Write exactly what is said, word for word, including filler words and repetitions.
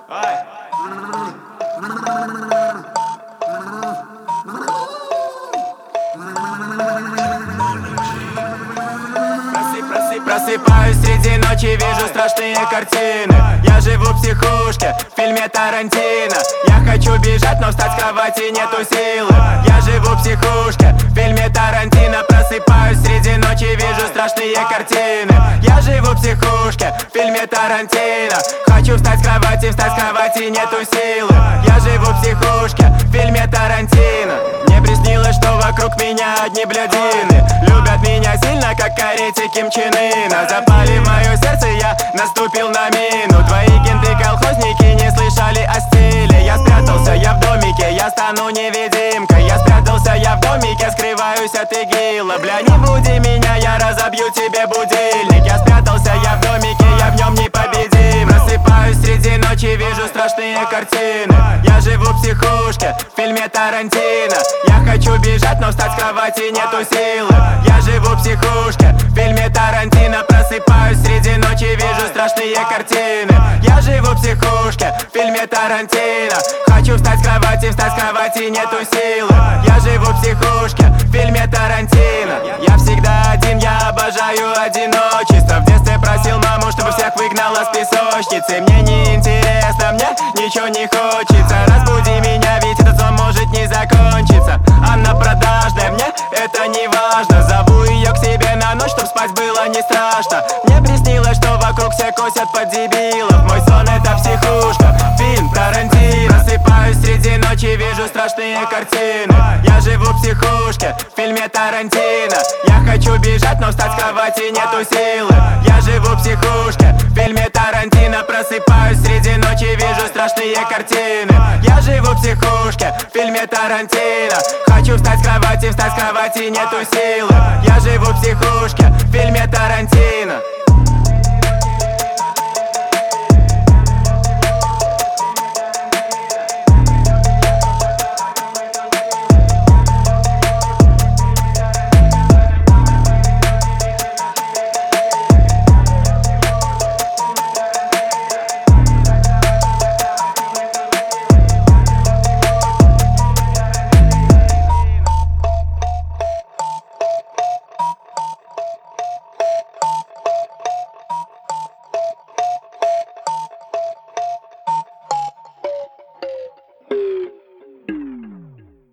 Просыпаюсь среди ночи, вижу страшные картины. Я живу в психушке, в фильме Тарантино. Я хочу бежать, но встать с кровати нету силы. Я живу в психушке, в фильме Тарантино. Просыпаюсь среди ночи, вижу страшные картины. Я живу в психушке, в фильме Тарантино. Хочу встать с кровати, встать с кровати нету силы. Я живу в психушке, в фильме Тарантино. Мне приснилось, что вокруг меня одни блядины. Любят меня сильно, как корейцы Ким Чен Ына. Запали в мое сердце, я наступил на мину. Твои кенты-колхозники не слышали о стиле. Я спрятался, я в домике, я стану невидимкой. Я спрятался, я в домике, скрываюсь от игила. Бля, не буди меня, я разобью тебе будильник. Я спрятался, я в домике, я в нем непобедим. Просыпаюсь среди ночи, вижу страшные картины. Я живу в психушке, в фильме Тарантино. Я хочу бежать, но встать с кровати нету силы. Я живу в психушке, в фильме Тарантино. Просыпаюсь среди ночи, вижу страшные картины. Я живу в психушке, в фильме Тарантино. Хочу встать с кровати, встать с кровати нету силы. Я живу в психушке, в фильме Тарантино. Я всегда один, я обожаю одиночество. В детстве просил маму, чтобы всех выгнала с песочницы. Мне не интересно, мне ничего не хочется. Разбуди меня, ведь этот сон может не закончиться. Она продажная, мне это не важно. Зову ее к себе на ночь, чтоб спать было не страшно. Мне приснилось, что вокруг все косят под дебилов. Мой сон это психушка, фильм Тарантино. Просыпаюсь среди ночи, вижу страшные картины. Я живу в психушке, в фильме Тарантино. Я хочу бежать, но встать с кровати нету силы. Я живу в психушке, в фильме Тарантино. Просыпаюсь среди ночи, вижу страшные картины. Я живу в психушке, в фильме Тарантино. Хочу встать с кровати, встать с кровати нету силы. Я живу в психушке,